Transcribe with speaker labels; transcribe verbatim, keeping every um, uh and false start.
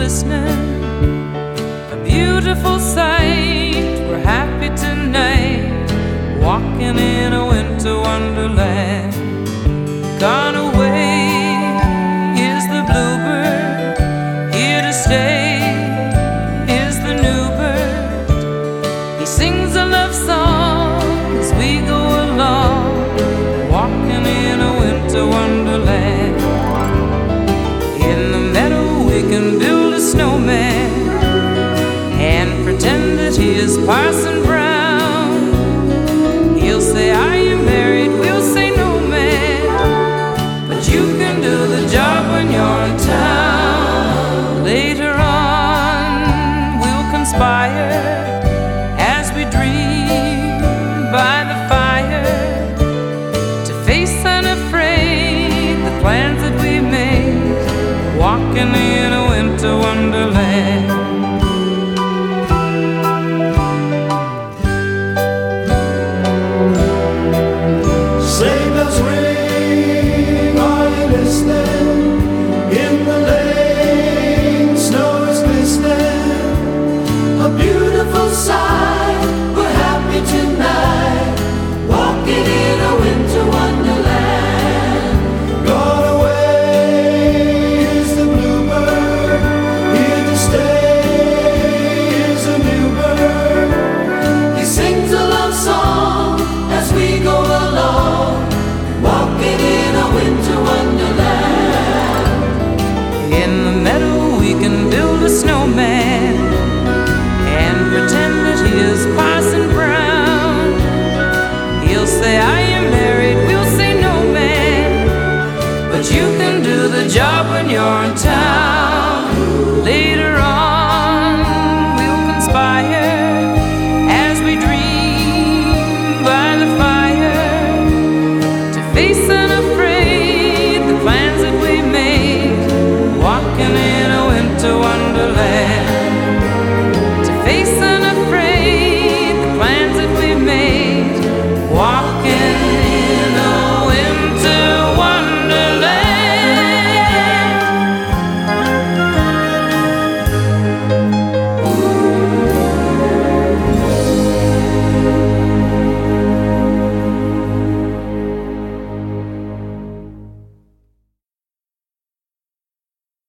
Speaker 1: listening. A beautiful sight, we're happy tonight, walking in a winter wonderland. Gone away is the bluebird, here to stay is the new bird. He sings a love song as we go along, walking in a winter wonderland. In the meadow we can build a snowman and pretend that he is Parson Brown.